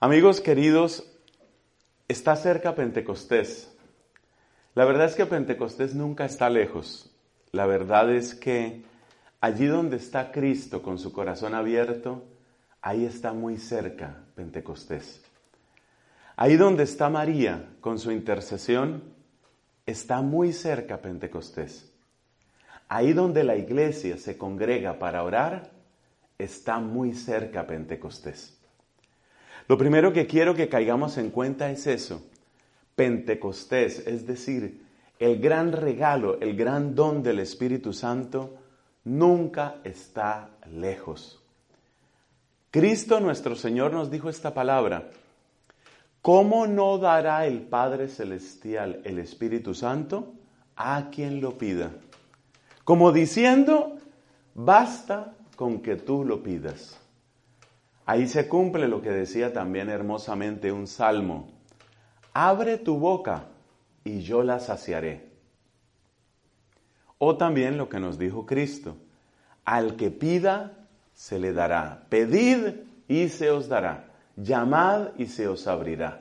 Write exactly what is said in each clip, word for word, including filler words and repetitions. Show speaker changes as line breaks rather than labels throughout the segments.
Amigos queridos, está cerca Pentecostés. La verdad es que Pentecostés nunca está lejos. La verdad es que allí donde está Cristo con su corazón abierto, ahí está muy cerca Pentecostés. Ahí donde está María con su intercesión, está muy cerca Pentecostés. Ahí donde la iglesia se congrega para orar, está muy cerca Pentecostés. Lo primero que quiero que caigamos en cuenta es eso. Pentecostés, es decir, el gran regalo, el gran don del Espíritu Santo, nunca está lejos. Cristo nuestro Señor nos dijo esta palabra: ¿cómo no dará el Padre Celestial el Espíritu Santo a quien lo pida? Como diciendo, basta con que tú lo pidas. Ahí se cumple lo que decía también hermosamente un salmo: abre tu boca y yo la saciaré. O también lo que nos dijo Cristo: al que pida, se le dará. Pedid y se os dará. Llamad y se os abrirá.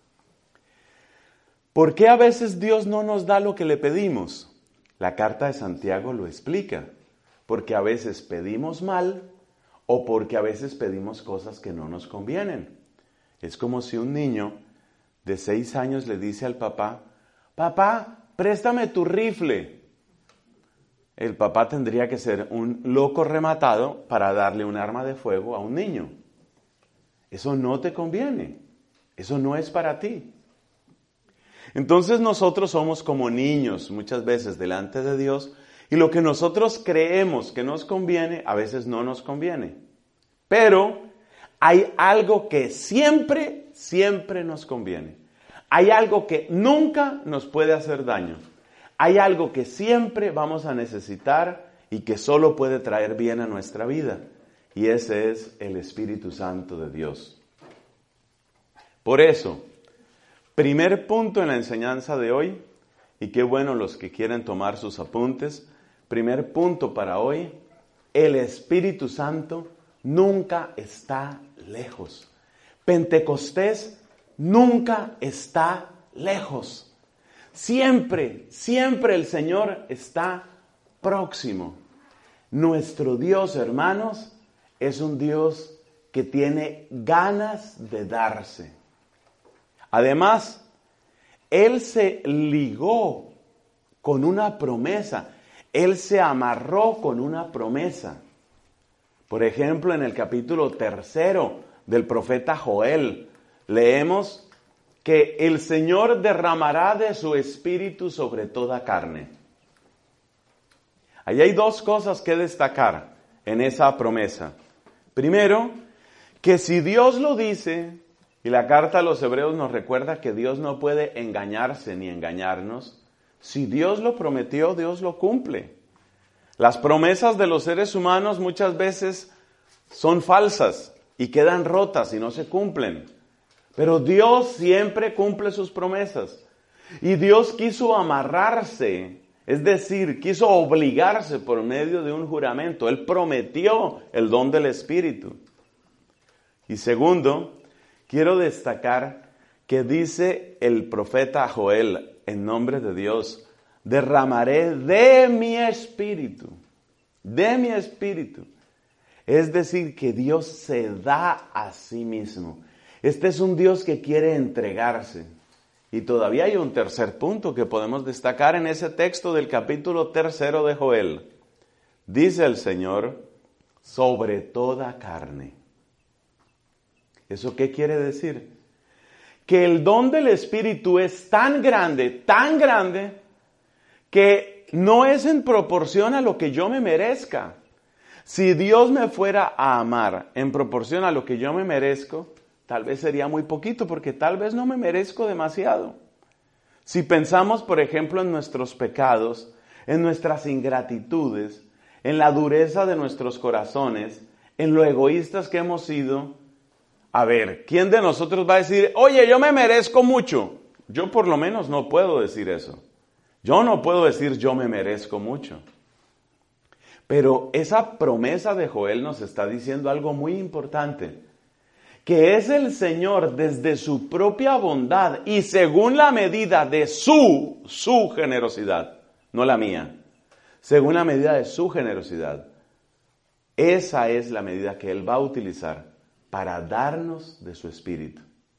¿Por qué a veces Dios no nos da lo que le pedimos? La carta de Santiago lo explica. Porque a veces pedimos mal o porque a veces pedimos cosas que no nos convienen. Es como si un niño de seis años le dice al papá: papá, préstame tu rifle. El papá tendría que ser un loco rematado para darle un arma de fuego a un niño. Eso no te conviene. Eso no es para ti. Entonces nosotros somos como niños muchas veces delante de Dios, y lo que nosotros creemos que nos conviene, a veces no nos conviene. Pero hay algo que siempre, siempre nos conviene. Hay algo que nunca nos puede hacer daño. Hay algo que siempre vamos a necesitar y que solo puede traer bien a nuestra vida. Y ese es el Espíritu Santo de Dios. Por eso, primer punto en la enseñanza de hoy, y qué bueno los que quieren tomar sus apuntes, primer punto para hoy: el Espíritu Santo nunca está lejos. Pentecostés nunca está lejos. Siempre, siempre el Señor está próximo. Nuestro Dios, hermanos, es un Dios que tiene ganas de darse. Además, Él se ligó con una promesa. Él se amarró con una promesa. Por ejemplo, en el capítulo tercero del profeta Joel, leemos que el Señor derramará de su espíritu sobre toda carne. Ahí hay dos cosas que destacar en esa promesa. Primero, que si Dios lo dice, y la carta a los Hebreos nos recuerda que Dios no puede engañarse ni engañarnos, si Dios lo prometió, Dios lo cumple. Las promesas de los seres humanos muchas veces son falsas y quedan rotas y no se cumplen. Pero Dios siempre cumple sus promesas. Y Dios quiso amarrarse, es decir, quiso obligarse por medio de un juramento. Él prometió el don del Espíritu. Y segundo, quiero destacar que dice el profeta Joel, en nombre de Dios: derramaré de mi espíritu, de mi espíritu. Es decir, que Dios se da a sí mismo. Este es un Dios que quiere entregarse. Y todavía hay un tercer punto que podemos destacar en ese texto del capítulo tercero de Joel. Dice el Señor: sobre toda carne. ¿Eso qué quiere decir? Que el don del Espíritu es tan grande, tan grande, que no es en proporción a lo que yo me merezca. Si Dios me fuera a amar en proporción a lo que yo me merezco, tal vez sería muy poquito, porque tal vez no me merezco demasiado. Si pensamos, por ejemplo, en nuestros pecados, en nuestras ingratitudes, en la dureza de nuestros corazones, en lo egoístas que hemos sido, a ver, ¿quién de nosotros va a decir: oye, yo me merezco mucho? Yo por lo menos no puedo decir eso. Yo no puedo decir yo me merezco mucho. Pero esa promesa de Joel nos está diciendo algo muy importante. que es el Señor desde su propia bondad y según la medida de su, su generosidad, no la mía, según la medida de su generosidad. Esa es la medida que Él va a utilizar para darnos de su Espíritu.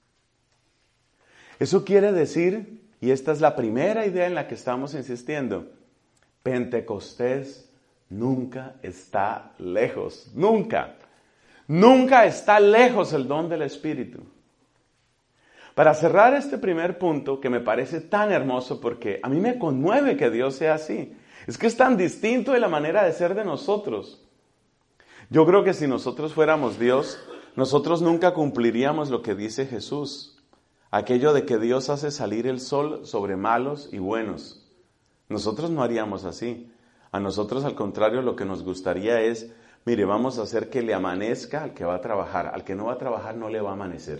Eso quiere decir, y esta es la primera idea en la que estamos insistiendo, Pentecostés nunca está lejos, nunca. Nunca está lejos el don del Espíritu. Para cerrar este primer punto, que me parece tan hermoso porque a mí me conmueve que Dios sea así. Es que es tan distinto de la manera de ser de nosotros. Yo creo que si nosotros fuéramos Dios, nosotros nunca cumpliríamos lo que dice Jesús. Aquello de que Dios hace salir el sol sobre malos y buenos. Nosotros no haríamos así. A nosotros, al contrario, lo que nos gustaría es, mire, vamos a hacer que le amanezca al que va a trabajar. Al que no va a trabajar no le va a amanecer.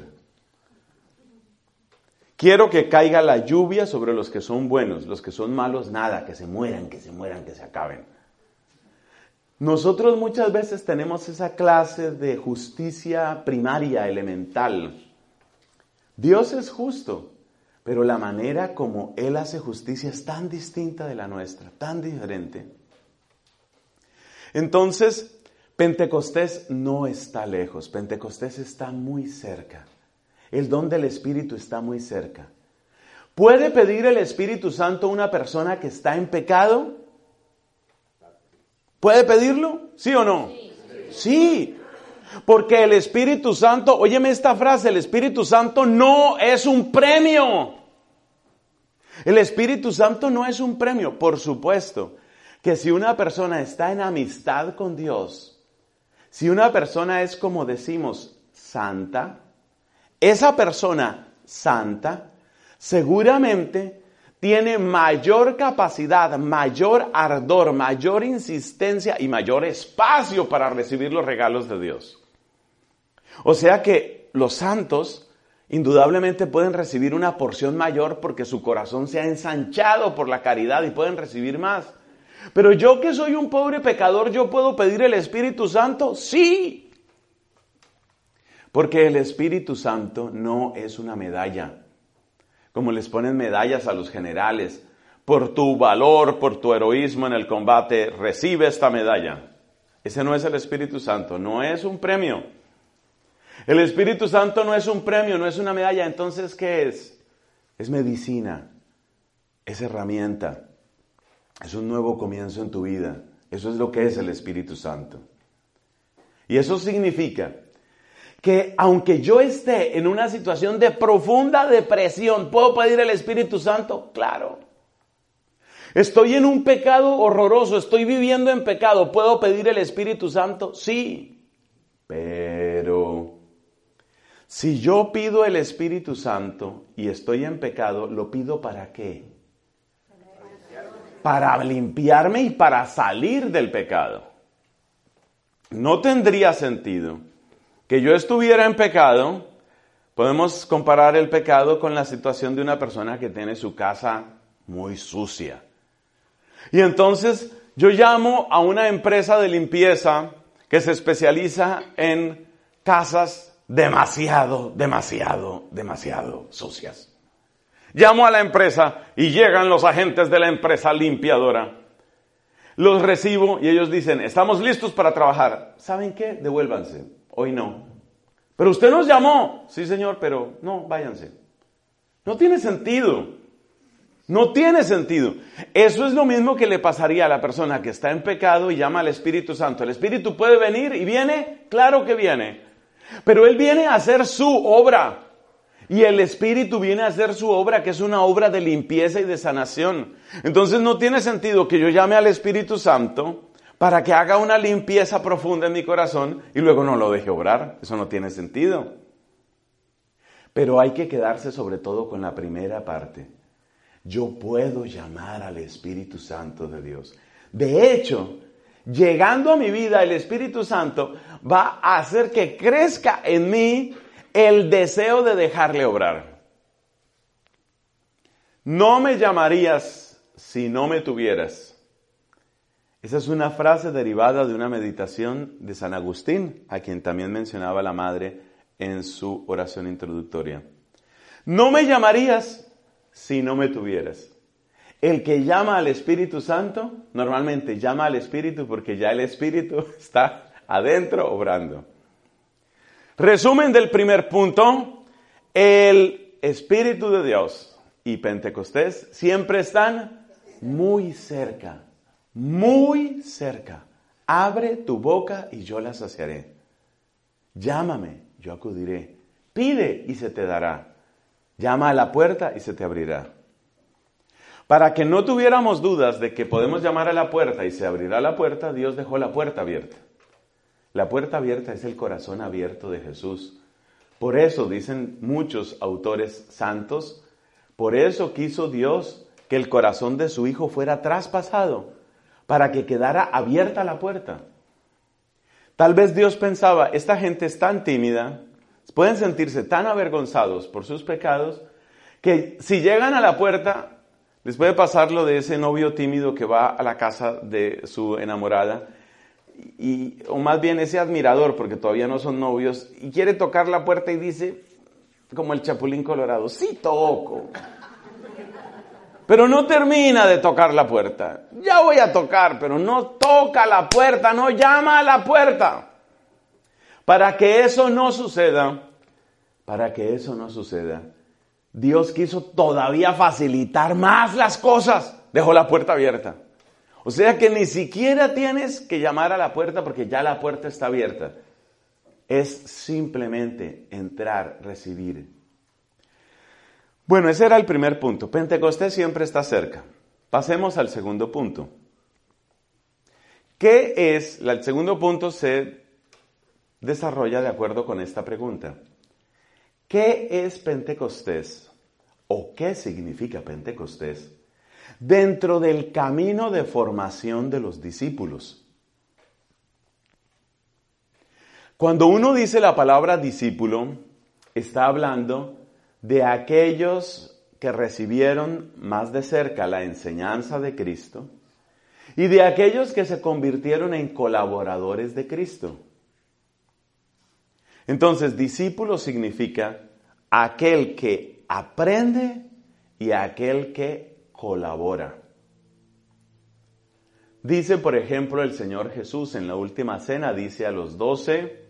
Quiero que caiga la lluvia sobre los que son buenos. Los que son malos, nada, que se mueran, que se mueran, que se acaben. Nosotros muchas veces tenemos esa clase de justicia primaria, elemental. Dios es justo, pero la manera como Él hace justicia es tan distinta de la nuestra, tan diferente. Entonces, Pentecostés no está lejos, Pentecostés está muy cerca. El don del Espíritu está muy cerca. ¿Puede pedir el Espíritu Santo a una persona que está en pecado? ¿Puede pedirlo? ¿Sí o no? Sí. Sí, porque el Espíritu Santo, óyeme esta frase, el Espíritu Santo no es un premio. El Espíritu Santo no es un premio, por supuesto. Que si una persona está en amistad con Dios, si una persona es, como decimos, santa, esa persona santa seguramente tiene mayor capacidad, mayor ardor, mayor insistencia y mayor espacio para recibir los regalos de Dios. O sea que los santos indudablemente pueden recibir una porción mayor porque su corazón se ha ensanchado por la caridad y pueden recibir más. Pero yo que soy un pobre pecador, ¿yo puedo pedir el Espíritu Santo? Sí. Porque el Espíritu Santo no es una medalla. Como les ponen medallas a los generales. Por tu valor, por tu heroísmo en el combate, recibe esta medalla. Ese no es el Espíritu Santo, no es un premio. El Espíritu Santo no es un premio, no es una medalla. Entonces, ¿qué es? Es medicina, es herramienta. Es un nuevo comienzo en tu vida. Eso es lo que es el Espíritu Santo. Y eso significa que aunque yo esté en una situación de profunda depresión, ¿puedo pedir el Espíritu Santo? Claro. Estoy en un pecado horroroso, estoy viviendo en pecado, ¿puedo pedir el Espíritu Santo? Sí. Pero si yo pido el Espíritu Santo y estoy en pecado, ¿lo pido para qué? Para limpiarme y para salir del pecado. No tendría sentido que yo estuviera en pecado. Podemos comparar el pecado con la situación de una persona que tiene su casa muy sucia. Y entonces yo llamo a una empresa de limpieza que se especializa en casas demasiado, demasiado, demasiado sucias. Llamo a la empresa y llegan los agentes de la empresa limpiadora. Los recibo y ellos dicen, estamos listos para trabajar. ¿Saben qué? Devuélvanse. Hoy no. Pero usted nos llamó. Sí, señor, pero no, váyanse. No tiene sentido. No tiene sentido. Eso es lo mismo que le pasaría a la persona que está en pecado y llama al Espíritu Santo. ¿El Espíritu puede venir y viene? Claro que viene. Pero Él viene a hacer su obra. Y el Espíritu viene a hacer su obra, que es una obra de limpieza y de sanación. Entonces no tiene sentido que yo llame al Espíritu Santo para que haga una limpieza profunda en mi corazón y luego no lo deje obrar. Eso no tiene sentido. Pero hay que quedarse sobre todo con la primera parte. Yo puedo llamar al Espíritu Santo de Dios. De hecho, llegando a mi vida, el Espíritu Santo va a hacer que crezca en mí el deseo de dejarle obrar. No me llamarías si no me tuvieras. Esa es una frase derivada de una meditación de San Agustín, a quien también mencionaba la madre en su oración introductoria. No me llamarías si no me tuvieras. El que llama al Espíritu Santo, normalmente llama al Espíritu porque ya el Espíritu está adentro obrando. Resumen del primer punto, el Espíritu de Dios y Pentecostés siempre están muy cerca, muy cerca. Abre tu boca y yo la saciaré. Llámame, yo acudiré. Pide y se te dará. Llama a la puerta y se te abrirá. Para que no tuviéramos dudas de que podemos llamar a la puerta y se abrirá la puerta, Dios dejó la puerta abierta. La puerta abierta es el corazón abierto de Jesús. Por eso, dicen muchos autores santos, por eso quiso Dios que el corazón de su Hijo fuera traspasado, para que quedara abierta la puerta. Tal vez Dios pensaba, esta gente es tan tímida, pueden sentirse tan avergonzados por sus pecados, que si llegan a la puerta, les puede pasar lo de ese novio tímido que va a la casa de su enamorada, y, o más bien ese admirador, porque todavía no son novios, y quiere tocar la puerta y dice, como el Chapulín Colorado, sí toco. Pero no termina de tocar la puerta. Ya voy a tocar, pero no toca la puerta, no llama a la puerta. Para que eso no suceda, para que eso no suceda, Dios quiso todavía facilitar más las cosas. Dejó la puerta abierta. O sea que ni siquiera tienes que llamar a la puerta porque ya la puerta está abierta. Es simplemente entrar, recibir. Bueno, ese era el primer punto. Pentecostés siempre está cerca. Pasemos al segundo punto. ¿Qué es? El segundo punto se desarrolla de acuerdo con esta pregunta. ¿Qué es Pentecostés? ¿O qué significa Pentecostés? Dentro del camino de formación de los discípulos. Cuando uno dice la palabra discípulo, está hablando de aquellos que recibieron más de cerca la enseñanza de Cristo y de aquellos que se convirtieron en colaboradores de Cristo. Entonces, discípulo significa aquel que aprende y aquel que colabora. Dice, por ejemplo, el Señor Jesús en la última cena, dice a los doce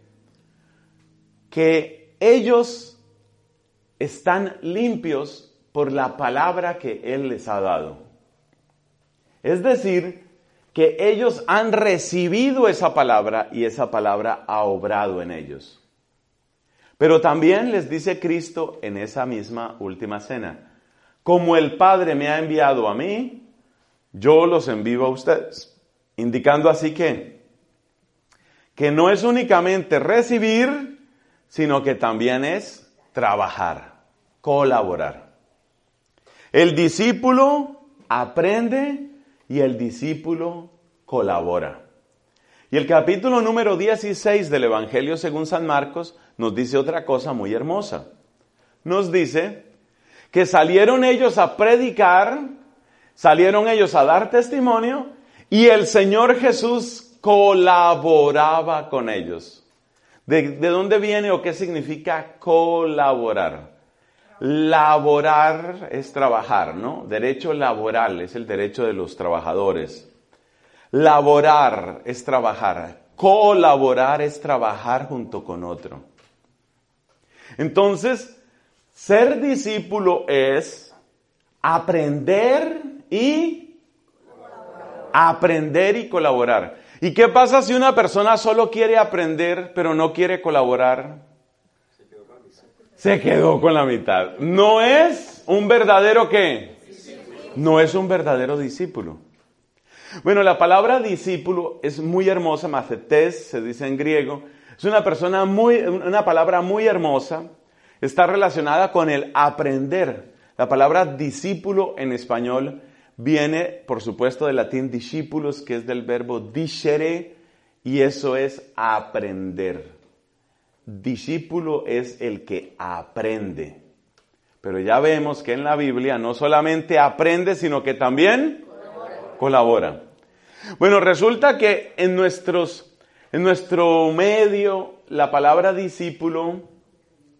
que ellos están limpios por la palabra que Él les ha dado. Es decir, que ellos han recibido esa palabra y esa palabra ha obrado en ellos. Pero también les dice Cristo en esa misma última cena, como el Padre me ha enviado a mí, yo los envío a ustedes. Indicando así que, que no es únicamente recibir, sino que también es trabajar, colaborar. El discípulo aprende y el discípulo colabora. Y el capítulo número dieciséis del Evangelio según San Marcos nos dice otra cosa muy hermosa. Nos dice que salieron ellos a predicar, salieron ellos a dar testimonio y el Señor Jesús colaboraba con ellos. ¿De, de dónde viene o qué significa colaborar? Laborar es trabajar, ¿no? Derecho laboral es el derecho de los trabajadores. Laborar es trabajar. Colaborar es trabajar junto con otro. Entonces, ser discípulo es aprender y colaborar. Aprender y colaborar. ¿Y qué pasa si una persona solo quiere aprender pero no quiere colaborar? Se quedó con la mitad. No es un verdadero ¿qué? No es un verdadero discípulo. Bueno, la palabra discípulo es muy hermosa, mathetes se dice en griego. Es una persona muy, una palabra muy hermosa. Está relacionada con el aprender. La palabra discípulo en español viene, por supuesto, del latín discípulos, que es del verbo discere, y eso es aprender. Discípulo es el que aprende. Pero ya vemos que en la Biblia no solamente aprende, sino que también colabora. colabora. Bueno, resulta que en, nuestros, en nuestro medio la palabra discípulo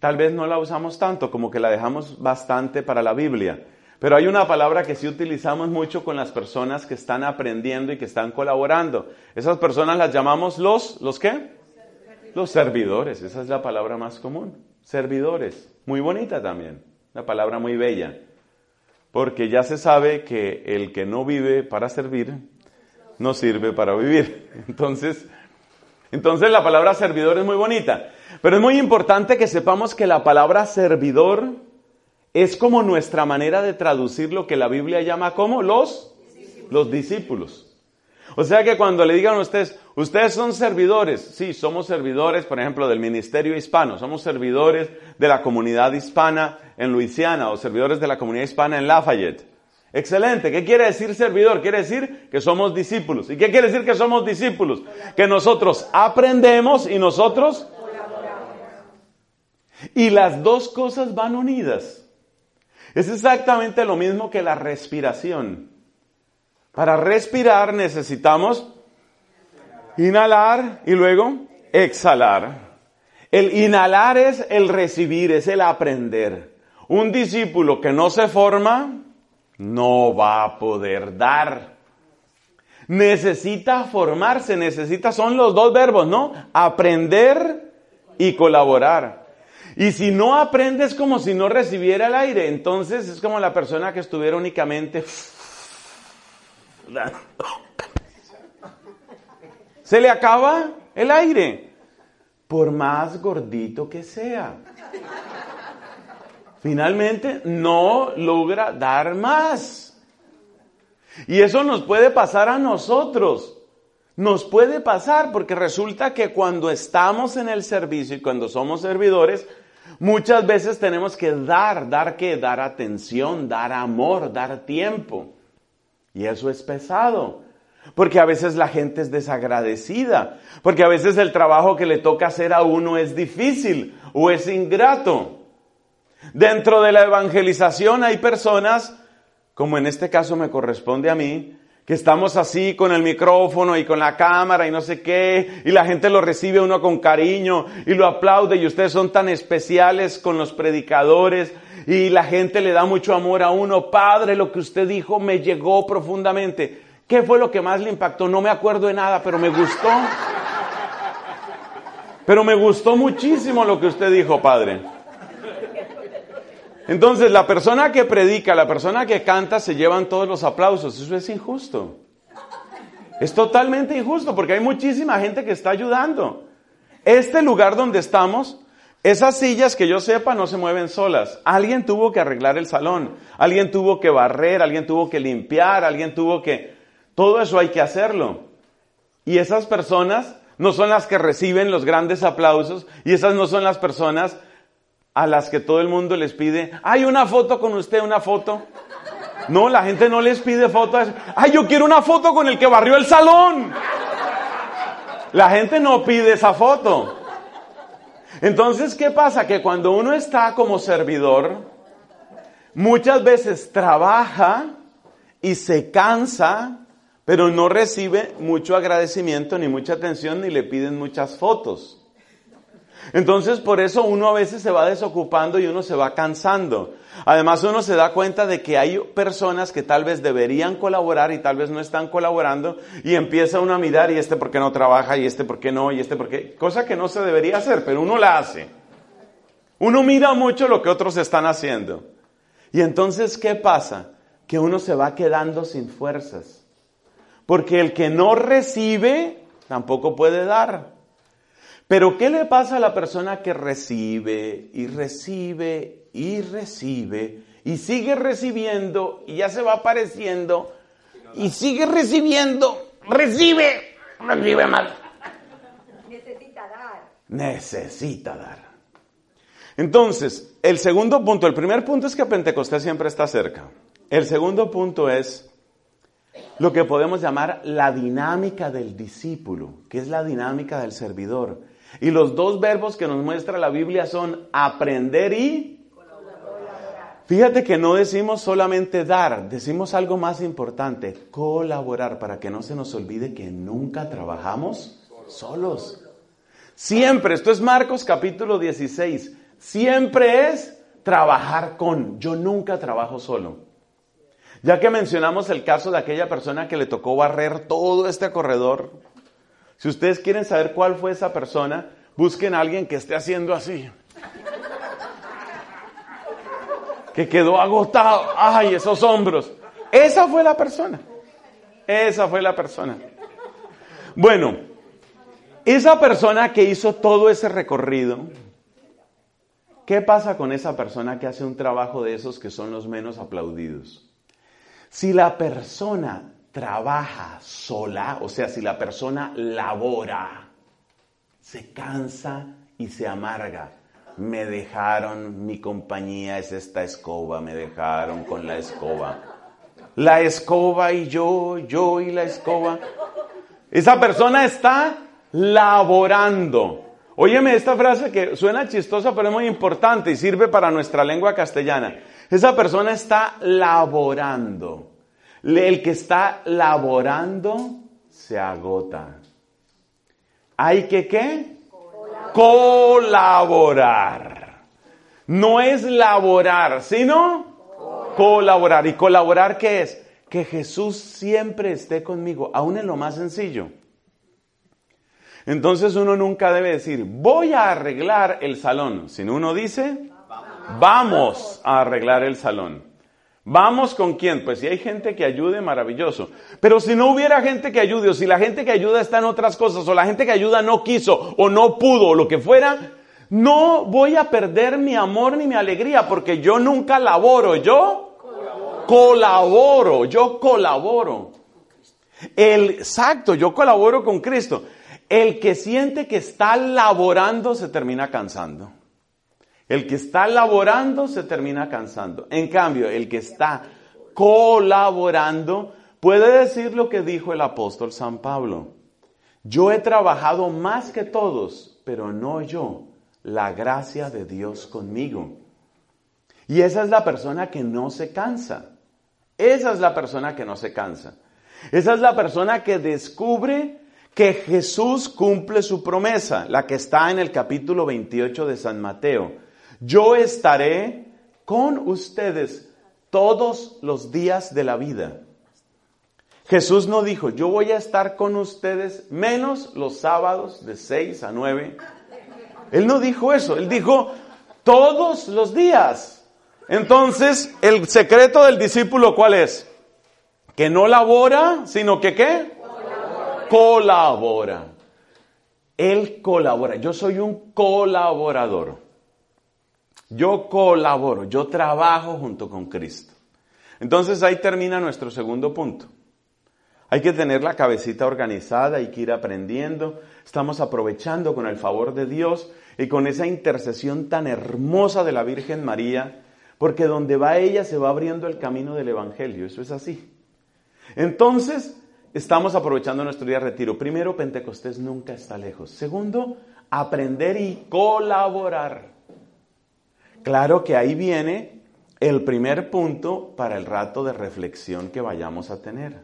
tal vez no la usamos tanto, como que la dejamos bastante para la Biblia. Pero hay una palabra que sí utilizamos mucho con las personas que están aprendiendo y que están colaborando. Esas personas las llamamos los, ¿los qué? Los servidores, esa es la palabra más común. Servidores, muy bonita también, una palabra muy bella. Porque ya se sabe que el que no vive para servir, no sirve para vivir. Entonces, entonces la palabra servidor es muy bonita. Pero es muy importante que sepamos que la palabra servidor es como nuestra manera de traducir lo que la Biblia llama como los discípulos. Los discípulos. O sea que cuando le digan a ustedes, ustedes son servidores. Sí, somos servidores, por ejemplo, del Ministerio Hispano. Somos servidores de la comunidad hispana en Luisiana o servidores de la comunidad hispana en Lafayette. Excelente. ¿Qué quiere decir servidor? Quiere decir que somos discípulos. ¿Y qué quiere decir que somos discípulos? Que nosotros aprendemos y nosotros colaboramos. Y las dos cosas van unidas. Es exactamente lo mismo que la respiración. Para respirar necesitamos inhalar y luego exhalar. El inhalar es el recibir, es el aprender. Un discípulo que no se forma no va a poder dar. Necesita formarse, necesita, son los dos verbos, ¿no? Aprender y colaborar. Y si no aprende es como si no recibiera el aire. Entonces es como la persona que estuviera únicamente... Se le acaba el aire, por más gordito que sea. Finalmente no logra dar más. Y eso nos puede pasar a nosotros. Nos puede pasar porque resulta que cuando estamos en el servicio y cuando somos servidores, muchas veces tenemos que dar, ¿dar qué? Dar atención, dar amor, dar tiempo. Y eso es pesado, porque a veces la gente es desagradecida, porque a veces el trabajo que le toca hacer a uno es difícil o es ingrato. Dentro de la evangelización hay personas, como en este caso me corresponde a mí, que estamos así con el micrófono y con la cámara y no sé qué, y la gente lo recibe a uno con cariño y lo aplaude y ustedes son tan especiales con los predicadores y la gente le da mucho amor a uno. Padre, lo que usted dijo me llegó profundamente. ¿Qué fue lo que más le impactó? No me acuerdo de nada, pero me gustó. Pero me gustó muchísimo lo que usted dijo, Padre. Entonces, la persona que predica, la persona que canta, se llevan todos los aplausos. Eso es injusto. Es totalmente injusto porque hay muchísima gente que está ayudando. Este lugar donde estamos, esas sillas que yo sepa no se mueven solas. Alguien tuvo que arreglar el salón. Alguien tuvo que barrer, alguien tuvo que limpiar, alguien tuvo que... Todo eso hay que hacerlo. Y esas personas no son las que reciben los grandes aplausos y esas no son las personas a las que todo el mundo les pide, ¡ay, una foto con usted, una foto! No, la gente no les pide fotos. ¡Ay, yo quiero una foto con el que barrió el salón! La gente no pide esa foto. Entonces, ¿qué pasa? Que cuando uno está como servidor, muchas veces trabaja y se cansa, pero no recibe mucho agradecimiento, ni mucha atención, ni le piden muchas fotos. Entonces, por eso uno a veces se va desocupando y uno se va cansando. Además, uno se da cuenta de que hay personas que tal vez deberían colaborar y tal vez no están colaborando y empieza uno a mirar y este por qué no trabaja y este por qué no y este por qué... Cosa que no se debería hacer, pero uno la hace. Uno mira mucho lo que otros están haciendo. Y entonces, ¿qué pasa? Que uno se va quedando sin fuerzas. Porque el que no recibe, tampoco puede dar. Pero ¿qué le pasa a la persona que recibe y recibe y recibe y sigue recibiendo y ya se va apareciendo y sigue recibiendo, recibe, recibe más?
Necesita dar.
Necesita dar. Entonces, el segundo punto, el primer punto es que Pentecostés siempre está cerca. El segundo punto es lo que podemos llamar la dinámica del discípulo, que es la dinámica del servidor. Y los dos verbos que nos muestra la Biblia son aprender y colaborar. Fíjate que no decimos solamente dar, decimos algo más importante, colaborar, para que no se nos olvide que nunca trabajamos solos. Siempre, esto es Marcos capítulo dieciséis, siempre es trabajar con. Yo nunca trabajo solo. Ya que mencionamos el caso de aquella persona que le tocó barrer todo este corredor, si ustedes quieren saber cuál fue esa persona, busquen a alguien que esté haciendo así. Que quedó agotado. ¡Ay, esos hombros! Esa fue la persona. Esa fue la persona. Bueno, esa persona que hizo todo ese recorrido, ¿qué pasa con esa persona que hace un trabajo de esos que son los menos aplaudidos? Si la persona trabaja sola, o sea, si la persona labora, se cansa y se amarga. Me dejaron, mi compañía es esta escoba, me dejaron con la escoba. La escoba y yo, yo y la escoba. Esa persona está laborando. Óyeme esta frase que suena chistosa, pero es muy importante y sirve para nuestra lengua castellana. Esa persona está laborando. El que está laborando se agota. ¿Hay que qué? Colaborar. Colaborar. No es laborar, sino colaborar. colaborar. ¿Y colaborar qué es? Que Jesús siempre esté conmigo, aún en lo más sencillo. Entonces uno nunca debe decir, voy a arreglar el salón. Sino uno dice, vamos a arreglar el salón. ¿Vamos con quién? Pues si hay gente que ayude, maravilloso. Pero si no hubiera gente que ayude, o si la gente que ayuda está en otras cosas, o la gente que ayuda no quiso, o no pudo, o lo que fuera, no voy a perder mi amor ni mi alegría, porque yo nunca laboro, yo colaboro, colaboro yo colaboro. El, exacto, yo colaboro con Cristo. El que siente que está laborando se termina cansando. El que está laborando se termina cansando. En cambio, el que está colaborando puede decir lo que dijo el apóstol San Pablo. Yo he trabajado más que todos, pero no yo, la gracia de Dios conmigo. Y esa es la persona que no se cansa. Esa es la persona que no se cansa. Esa es la persona que descubre que Jesús cumple su promesa, la que está en el capítulo veintiocho de San Mateo. Yo estaré con ustedes todos los días de la vida. Jesús no dijo, yo voy a estar con ustedes menos los sábados de seis a nueve. Él no dijo eso, él dijo todos los días. Entonces, el secreto del discípulo, ¿cuál es? Que no labora, sino que ¿qué? Colabora. Colabora. Él colabora. Yo soy un colaborador. Yo colaboro, yo trabajo junto con Cristo. Entonces ahí termina nuestro segundo punto. Hay que tener la cabecita organizada, hay que ir aprendiendo. Estamos aprovechando con el favor de Dios y con esa intercesión tan hermosa de la Virgen María, porque donde va ella se va abriendo el camino del Evangelio, eso es así. Entonces, estamos aprovechando nuestro día de retiro. Primero, Pentecostés nunca está lejos. Segundo, aprender y colaborar. Claro que ahí viene el primer punto para el rato de reflexión que vayamos a tener.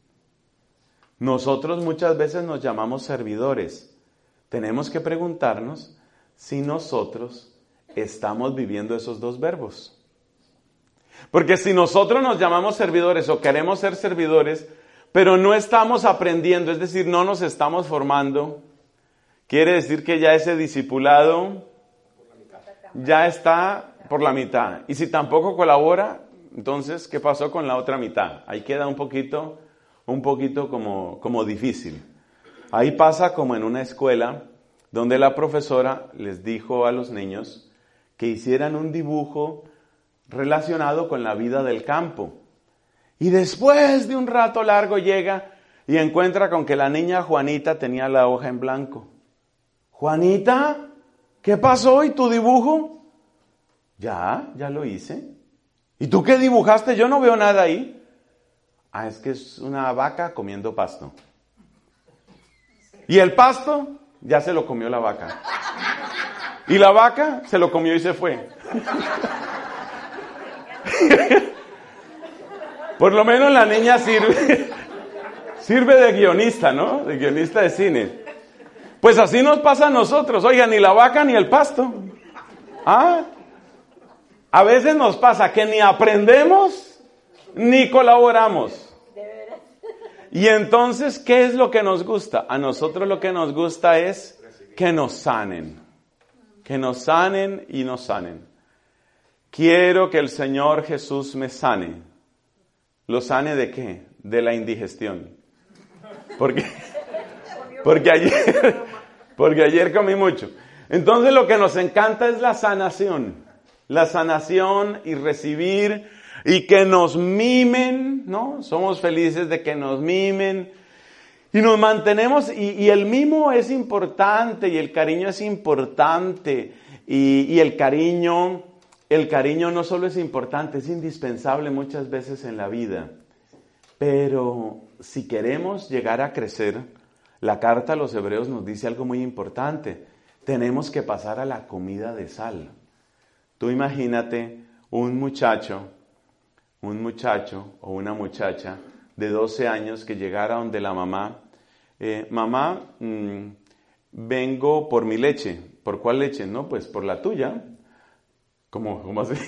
Nosotros muchas veces nos llamamos servidores. Tenemos que preguntarnos si nosotros estamos viviendo esos dos verbos. Porque si nosotros nos llamamos servidores o queremos ser servidores, pero no estamos aprendiendo, es decir, no nos estamos formando, quiere decir que ya ese discipulado ya está por la mitad. Y si tampoco colabora, entonces, ¿qué pasó con la otra mitad? Ahí queda un poquito, un poquito como, como difícil. Ahí pasa como en una escuela donde la profesora les dijo a los niños que hicieran un dibujo relacionado con la vida del campo. Y después de un rato largo llega y encuentra con que la niña Juanita tenía la hoja en blanco. Juanita, ¿qué pasó? ¿Y tu dibujo? Ya, ya lo hice. ¿Y tú qué dibujaste? Yo no veo nada ahí. Ah, es que es una vaca comiendo pasto. ¿Y el pasto? Ya se lo comió la vaca. Y la vaca se lo comió y se fue. Por lo menos la niña sirve, sirve de guionista, ¿no? De guionista de cine. Pues así nos pasa a nosotros. Oiga, ni la vaca ni el pasto. ¿Ah? A veces nos pasa que ni aprendemos ni colaboramos. Y entonces, ¿qué es lo que nos gusta? A nosotros lo que nos gusta es que nos sanen. Que nos sanen y nos sanen. Quiero que el Señor Jesús me sane. ¿Lo sane de qué? De la indigestión. Porque, porque, ayer, porque ayer comí mucho. Entonces lo que nos encanta es la sanación. La sanación y recibir y que nos mimen, ¿no? Somos felices de que nos mimen. Y nos mantenemos, y, y el mimo es importante, y el cariño es importante. Y, y el cariño, el cariño no solo es importante, es indispensable muchas veces en la vida. Pero si queremos llegar a crecer, la carta a los Hebreos nos dice algo muy importante. Tenemos que pasar a la comida de sal. Tú imagínate un muchacho, un muchacho o una muchacha de doce años que llegara donde la mamá, eh, mamá, mmm, vengo por mi leche. ¿Por cuál leche? No, pues por la tuya. ¿Cómo, cómo así?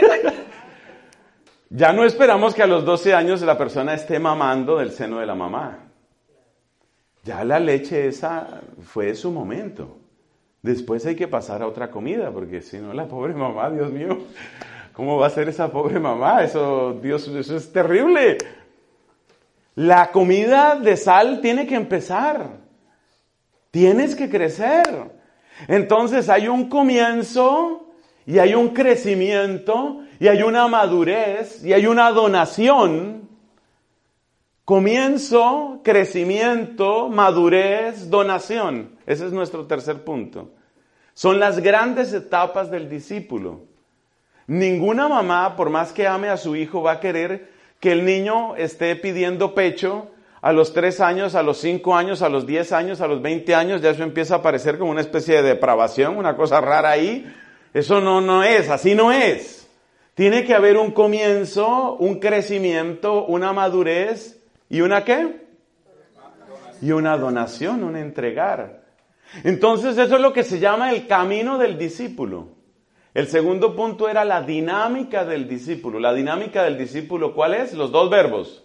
Ya no esperamos que a los doce años la persona esté mamando del seno de la mamá. Ya la leche esa fue su momento. Después hay que pasar a otra comida, porque si no, la pobre mamá, Dios mío, ¿cómo va a ser esa pobre mamá? Eso, Dios, eso es terrible. La comida de sal tiene que empezar. Tienes que crecer. Entonces hay un comienzo y hay un crecimiento y hay una madurez y hay una donación. Comienzo, crecimiento, madurez, donación. Ese es nuestro tercer punto. Son las grandes etapas del discípulo. Ninguna mamá, por más que ame a su hijo, va a querer que el niño esté pidiendo pecho a los tres años, a los cinco años, a los diez años, a los veinte años. Ya eso empieza a parecer como una especie de depravación, una cosa rara ahí. Eso no, no es, así no es. Tiene que haber un comienzo, un crecimiento, una madurez y una ¿qué? Y una donación, un entregar. Entonces eso es lo que se llama el camino del discípulo. El segundo punto era la dinámica del discípulo. La dinámica del discípulo, ¿cuál es? Los dos verbos.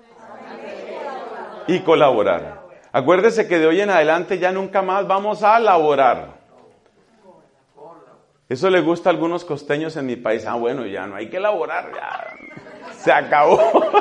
Y colaborar. Acuérdese que de hoy en adelante ya nunca más vamos a laborar. Eso le gusta a algunos costeños en mi país. Ah, bueno, ya no hay que laborar, ya se acabó.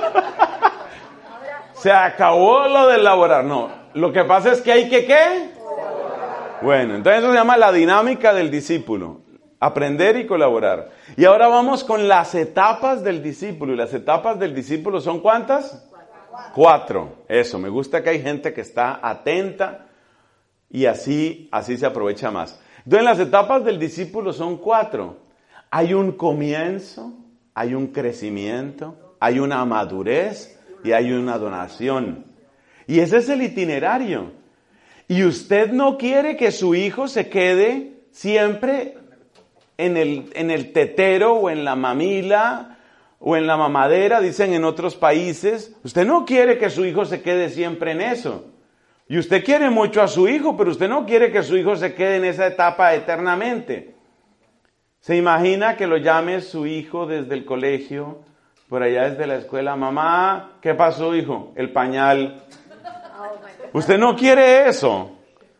Se acabó lo de laborar. No, lo que pasa es que hay que ¿qué? Bueno, entonces eso se llama la dinámica del discípulo. Aprender y colaborar. Y ahora vamos con las etapas del discípulo. ¿Y las etapas del discípulo son cuántas? Cuatro. Cuatro. Eso, me gusta que hay gente que está atenta y así, así se aprovecha más. Entonces las etapas del discípulo son cuatro. Hay un comienzo, hay un crecimiento, hay una madurez y hay una donación. Y ese es el itinerario. Y usted no quiere que su hijo se quede siempre en el, en el tetero o en la mamila o en la mamadera, dicen en otros países. Usted no quiere que su hijo se quede siempre en eso. Y usted quiere mucho a su hijo, pero usted no quiere que su hijo se quede en esa etapa eternamente. ¿Se imagina que lo llame su hijo desde el colegio, por allá desde la escuela? Mamá, ¿qué pasó, hijo? El pañal. Usted no quiere eso.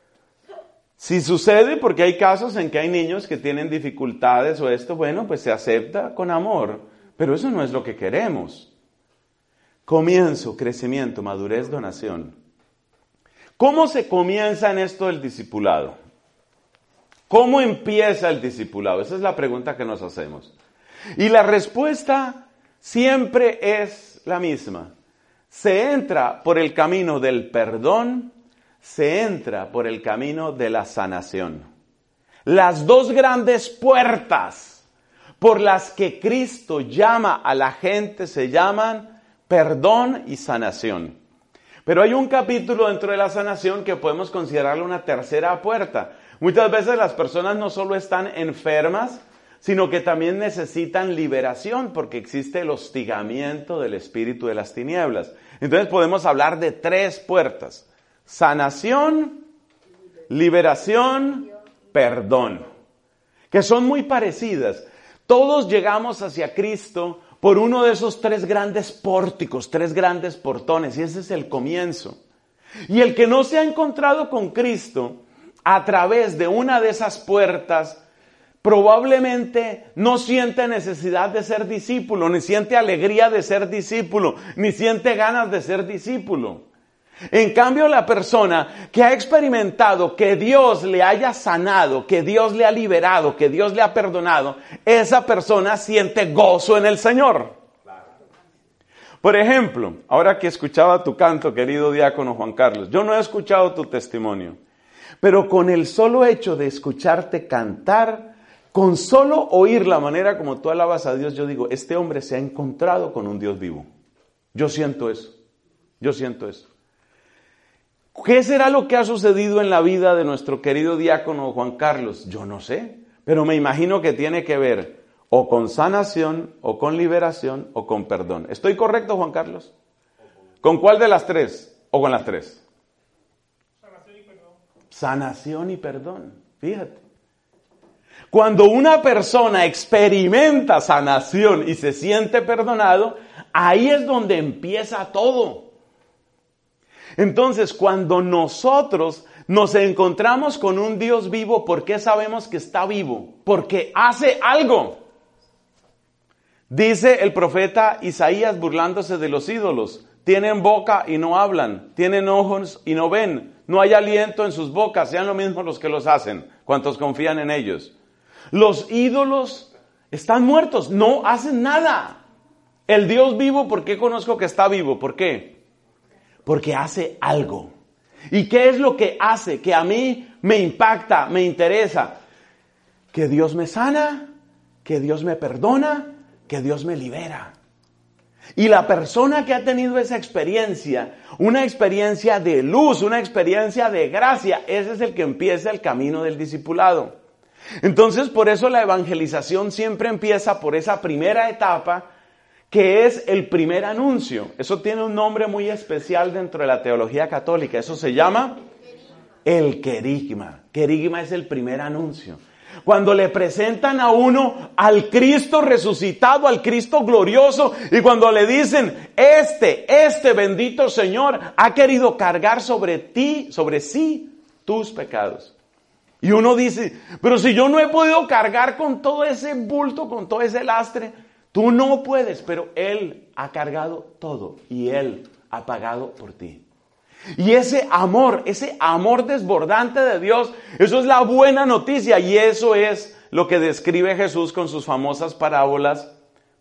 Si sucede, porque hay casos en que hay niños que tienen dificultades o esto, bueno, pues se acepta con amor. Pero eso no es lo que queremos. Comienzo, crecimiento, madurez, donación. ¿Cómo se comienza en esto del discipulado? ¿Cómo empieza el discipulado? Esa es la pregunta que nos hacemos. Y la respuesta siempre es la misma. Se entra por el camino del perdón, se entra por el camino de la sanación. Las dos grandes puertas por las que Cristo llama a la gente se llaman perdón y sanación. Pero hay un capítulo dentro de la sanación que podemos considerarlo una tercera puerta. Muchas veces las personas no solo están enfermas, sino que también necesitan liberación porque existe el hostigamiento del espíritu de las tinieblas. Entonces podemos hablar de tres puertas: sanación, liberación, perdón. que son muy parecidas. Todos llegamos hacia Cristo por uno de esos tres grandes pórticos, tres grandes portones, y ese es el comienzo. Y el que no se ha encontrado con Cristo a través de una de esas puertas, probablemente no siente necesidad de ser discípulo, ni siente alegría de ser discípulo, ni siente ganas de ser discípulo. En cambio, la persona que ha experimentado que Dios le haya sanado, que Dios le ha liberado, que Dios le ha perdonado, esa persona siente gozo en el Señor. Por ejemplo, ahora que escuchaba tu canto, querido diácono Juan Carlos, yo no he escuchado tu testimonio, pero con el solo hecho de escucharte cantar, con solo oír la manera como tú alabas a Dios, yo digo, este hombre se ha encontrado con un Dios vivo. Yo siento eso, yo siento eso. ¿Qué será lo que ha sucedido en la vida de nuestro querido diácono Juan Carlos? Yo no sé, pero me imagino que tiene que ver o con sanación, o con liberación, o con perdón. ¿Estoy correcto, Juan Carlos? ¿Con cuál de las tres? ¿O con las tres?
Sanación y perdón.
Sanación y perdón, fíjate. Cuando una persona experimenta sanación y se siente perdonado, ahí es donde empieza todo. Entonces, cuando nosotros nos encontramos con un Dios vivo, ¿por qué sabemos que está vivo? Porque hace algo. Dice el profeta Isaías burlándose de los ídolos, tienen boca y no hablan, tienen ojos y no ven, no hay aliento en sus bocas, sean lo mismo los que los hacen, cuantos confían en ellos. Los ídolos están muertos, no hacen nada. El Dios vivo, ¿por qué conozco que está vivo? ¿Por qué? Porque hace algo. ¿Y qué es lo que hace? Que a mí me impacta, me interesa. Que Dios me sana, que Dios me perdona, que Dios me libera. Y la persona que ha tenido esa experiencia, una experiencia de luz, una experiencia de gracia, ese es el que empieza el camino del discipulado. Entonces, por eso la evangelización siempre empieza por esa primera etapa, que es el primer anuncio. Eso tiene un nombre muy especial dentro de la teología católica. Eso se llama el querigma. Querigma es el primer anuncio. Cuando le presentan a uno al Cristo resucitado, al Cristo glorioso, y cuando le dicen, este, este bendito Señor ha querido cargar sobre ti, sobre sí, tus pecados. Y uno dice, pero si yo no he podido cargar con todo ese bulto, con todo ese lastre, tú no puedes, pero Él ha cargado todo y Él ha pagado por ti. Y ese amor, ese amor desbordante de Dios, eso es la buena noticia y eso es lo que describe Jesús con sus famosas parábolas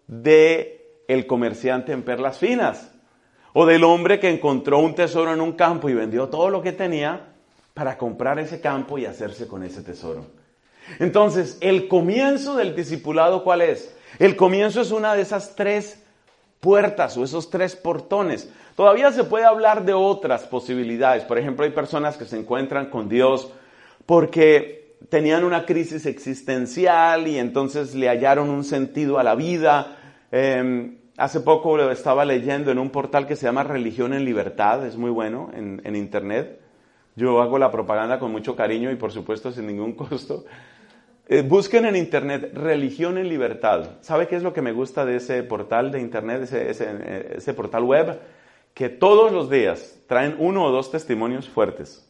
de el comerciante en perlas finas o del hombre que encontró un tesoro en un campo y vendió todo lo que tenía para comprar ese campo y hacerse con ese tesoro. Entonces, el comienzo del discipulado, ¿cuál es? El comienzo es una de esas tres puertas o esos tres portones. Todavía se puede hablar de otras posibilidades. Por ejemplo, hay personas que se encuentran con Dios porque tenían una crisis existencial y entonces le hallaron un sentido a la vida. Eh, hace poco lo estaba leyendo en un portal que se llama Religión en Libertad. Es muy bueno en, en internet. Yo hago la propaganda con mucho cariño y por supuesto sin ningún costo. Eh, busquen en internet Religión en Libertad. ¿Sabe qué es lo que me gusta de ese portal de internet, ese, ese, ese portal web? Que todos los días traen uno o dos testimonios fuertes.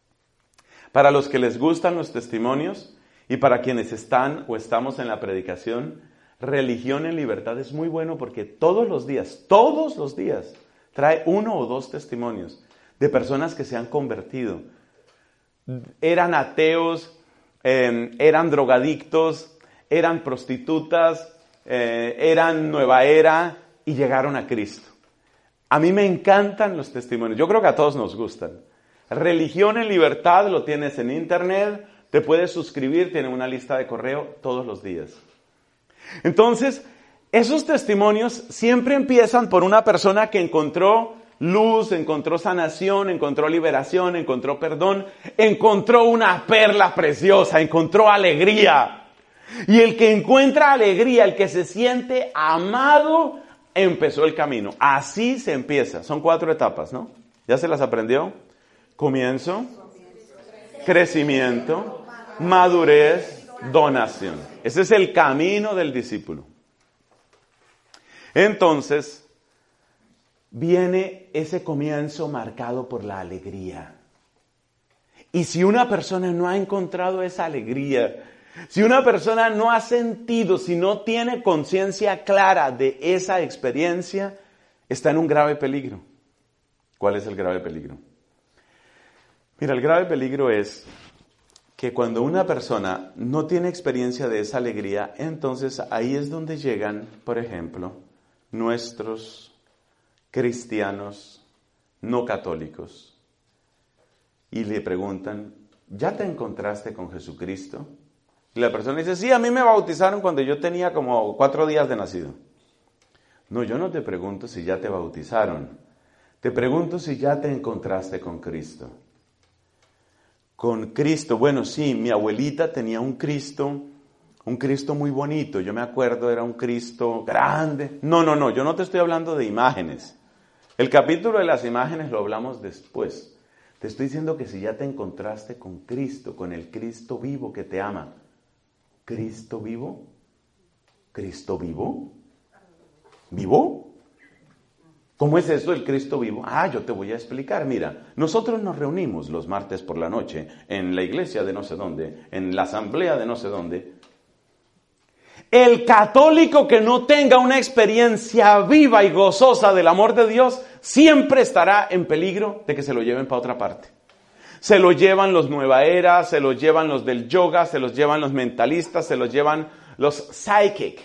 Para los que les gustan los testimonios y para quienes están o estamos en la predicación, Religión en Libertad es muy bueno porque todos los días, todos los días, trae uno o dos testimonios de personas que se han convertido. Eran ateos, eh, eran drogadictos, eran prostitutas, eh, eran nueva era y llegaron a Cristo. A mí me encantan los testimonios. Yo creo que a todos nos gustan. Religión en Libertad lo tienes en internet. Te puedes suscribir. Tiene una lista de correo todos los días. Entonces, esos testimonios siempre empiezan por una persona que encontró luz, encontró sanación, encontró liberación, encontró perdón, encontró una perla preciosa, encontró alegría. Y el que encuentra alegría, el que se siente amado, empezó el camino. Así se empieza. Son cuatro etapas, ¿no? ¿Ya se las aprendió? Comienzo, crecimiento, madurez, donación. Ese es el camino del discípulo. Entonces, viene ese comienzo marcado por la alegría. Y si una persona no ha encontrado esa alegría, si una persona no ha sentido, si no tiene conciencia clara de esa experiencia, está en un grave peligro. ¿Cuál es el grave peligro? Mira, el grave peligro es que cuando una persona no tiene experiencia de esa alegría, entonces ahí es donde llegan, por ejemplo, nuestros cristianos no católicos y le preguntan, ¿ya te encontraste con Jesucristo? Y la persona dice, sí, a mí me bautizaron cuando yo tenía como cuatro días de nacido. No, yo no te pregunto si ya te bautizaron. Te pregunto si ya te encontraste con Cristo. Con Cristo, bueno, sí, mi abuelita tenía un Cristo, un Cristo muy bonito. Yo me acuerdo, era un Cristo grande. No, no, no, yo no te estoy hablando de imágenes. El capítulo de las imágenes lo hablamos después. Te estoy diciendo que si ya te encontraste con Cristo, con el Cristo vivo que te ama. ¿Cristo vivo? ¿Cristo vivo? ¿Vivo? ¿Cómo es eso el Cristo vivo? Ah, yo te voy a explicar. Mira, nosotros nos reunimos los martes por la noche en la iglesia de no sé dónde, en la asamblea de no sé dónde. El católico que no tenga una experiencia viva y gozosa del amor de Dios, siempre estará en peligro de que se lo lleven para otra parte. Se lo llevan los nueva era, se lo llevan los del yoga, se los llevan los mentalistas, se los llevan los psychic,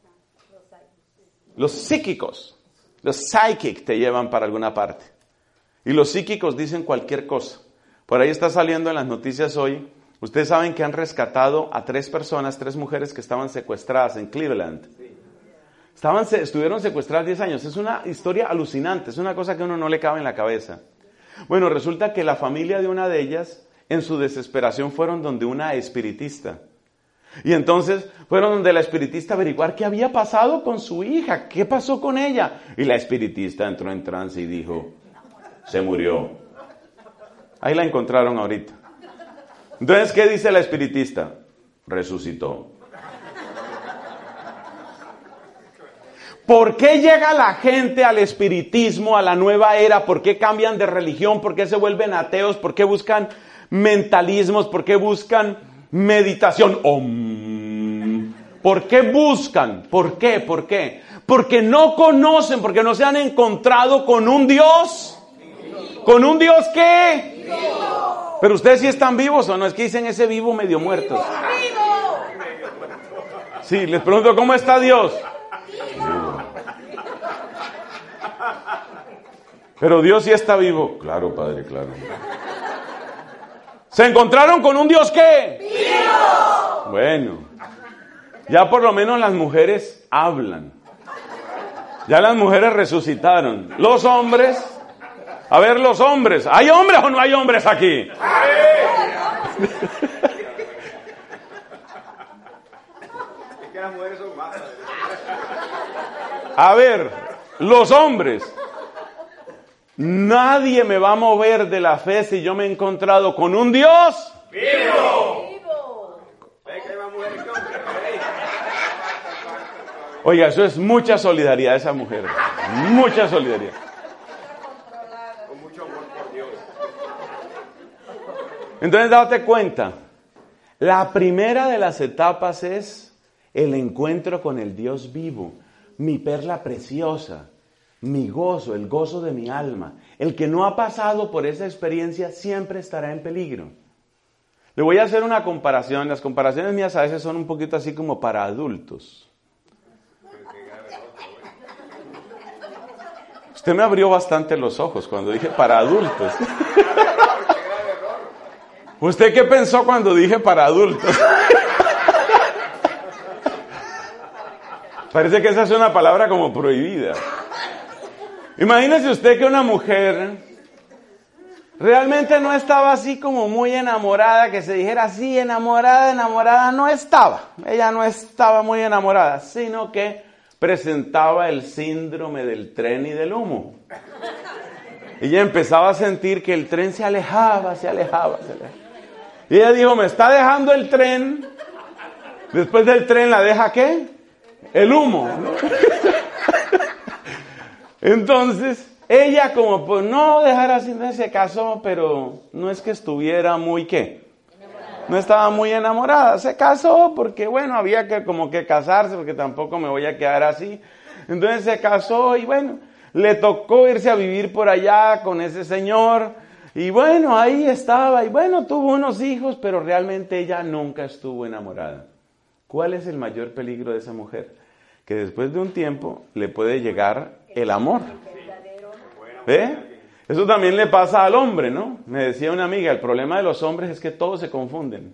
los psíquicos. Los psychic te llevan para alguna parte. Y los psíquicos dicen cualquier cosa. Por ahí está saliendo en las noticias hoy. Ustedes saben que han rescatado a tres personas, tres mujeres que estaban secuestradas en Cleveland. Estaban, estuvieron secuestradas diez años. Es una historia alucinante. Es una cosa que a uno no le cabe en la cabeza. Bueno, resulta que la familia de una de ellas, en su desesperación, fueron donde una espiritista. Y entonces fueron donde la espiritista a averiguar qué había pasado con su hija, qué pasó con ella. Y la espiritista entró en trance y dijo, se murió. Ahí la encontraron ahorita. Entonces, ¿qué dice la espiritista? Resucitó. ¿Por qué llega la gente al espiritismo, a la nueva era? ¿Por qué cambian de religión? ¿Por qué se vuelven ateos? ¿Por qué buscan mentalismos? ¿Por qué buscan meditación? Om. ¿Por qué buscan? ¿Por qué? ¿Por qué? Porque no conocen, porque no se han encontrado con un Dios. ¿Con un Dios qué? Vivo. Pero ustedes sí están vivos o no, es que dicen ese vivo medio muerto. Vivo. Sí, les pregunto, ¿cómo está Dios? Vivo. Pero Dios sí está vivo. Claro, Padre, claro. ¿Se encontraron con un Dios qué? ¡Vivo! Bueno, ya por lo menos las mujeres hablan. Ya las mujeres resucitaron. Los hombres, a ver los hombres, ¿hay hombres o no hay hombres aquí? A ver, los hombres. Nadie me va a mover de la fe si yo me he encontrado con un Dios vivo. Oiga, eso es mucha solidaridad de esa mujer. Mucha solidaridad. Con mucho amor por Dios. Entonces, date cuenta. La primera de las etapas es el encuentro con el Dios vivo. Mi perla preciosa. Mi gozo, el gozo de mi alma. El que no ha pasado por esa experiencia siempre estará en peligro. Le voy a hacer una comparación. Las comparaciones mías a veces son un poquito así como para adultos. Usted me abrió bastante los ojos cuando dije para adultos. ¿Usted qué pensó cuando dije para adultos? Parece que esa es una palabra como prohibida. Imagínese usted que una mujer realmente no estaba así como muy enamorada, que se dijera así, enamorada, enamorada, no estaba. Ella no estaba muy enamorada, sino que presentaba el síndrome del tren y del humo. Ella empezaba a sentir que el tren se alejaba, se alejaba, se alejaba. Y ella dijo, me está dejando el tren Después del tren la deja ¿qué? El humo, ¿no? Entonces, ella como por no dejar así, se casó, pero no es que estuviera muy ¿qué? No estaba muy enamorada. Se casó porque, bueno, había que como que casarse, porque tampoco me voy a quedar así. Entonces se casó y bueno, le tocó irse a vivir por allá con ese señor. Y bueno, ahí estaba. Y bueno, tuvo unos hijos, pero realmente ella nunca estuvo enamorada. ¿Cuál es el mayor peligro de esa mujer? Que después de un tiempo le puede llegar el amor. ¿Ve? Eso también le pasa al hombre, ¿no? Me decía una amiga, el problema de los hombres es que todos se confunden.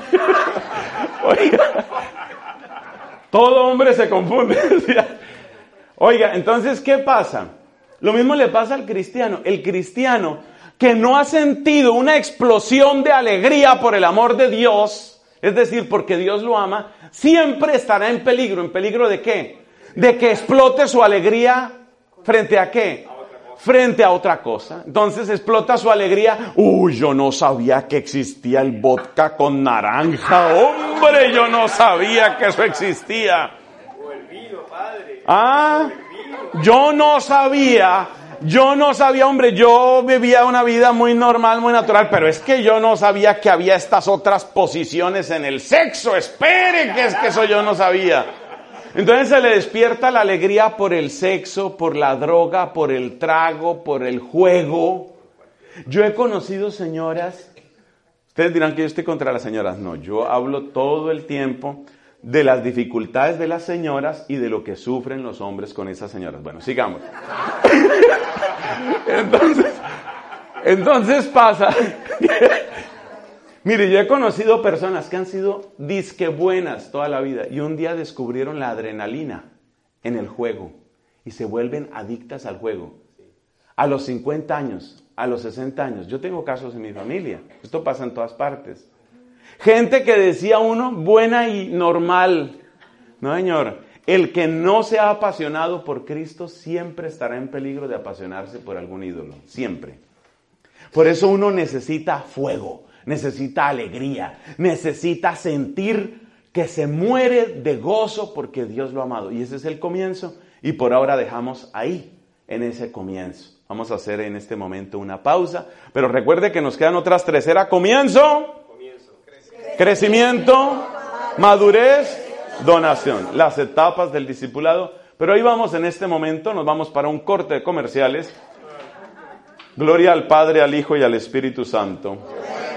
Oiga, todo hombre se confunde. Oiga, entonces, ¿qué pasa? Lo mismo le pasa al cristiano. El cristiano que no ha sentido una explosión de alegría por el amor de Dios, es decir, porque Dios lo ama, siempre estará en peligro. ¿En peligro de qué? De que explote su alegría frente a qué. Frente a otra cosa. Entonces explota su alegría. Uy, yo no sabía que existía el vodka con naranja. Hombre, yo no sabía que eso existía. Ah, yo no sabía. Yo no sabía, hombre, yo vivía una vida muy normal, muy natural, pero es que yo no sabía que había estas otras posiciones en el sexo. Espere, que es que eso yo no sabía. Entonces se le despierta la alegría por el sexo, por la droga, por el trago, por el juego. Yo he conocido señoras, ustedes dirán que yo estoy contra las señoras. No, yo hablo todo el tiempo de las dificultades de las señoras y de lo que sufren los hombres con esas señoras. Bueno, sigamos. Entonces, entonces pasa... Mire, yo he conocido personas que han sido disque buenas toda la vida y un día descubrieron la adrenalina en el juego y se vuelven adictas al juego. A los cincuenta años, a los sesenta años. Yo tengo casos en mi familia. Esto pasa en todas partes. Gente que decía uno buena y normal. No, señor. El que no se ha apasionado por Cristo siempre estará en peligro de apasionarse por algún ídolo. Siempre. Por eso uno necesita fuego. Necesita alegría, necesita sentir que se muere de gozo porque Dios lo ha amado. Y ese es el comienzo. Y por ahora dejamos ahí, en ese comienzo. Vamos a hacer en este momento una pausa. Pero recuerde que nos quedan otras tres. Era comienzo, comienzo. Crecimiento, crecimiento, madurez, donación. Las etapas del discipulado. Pero ahí vamos en este momento. Nos vamos para un corte de comerciales. Gloria al Padre, al Hijo y al Espíritu Santo.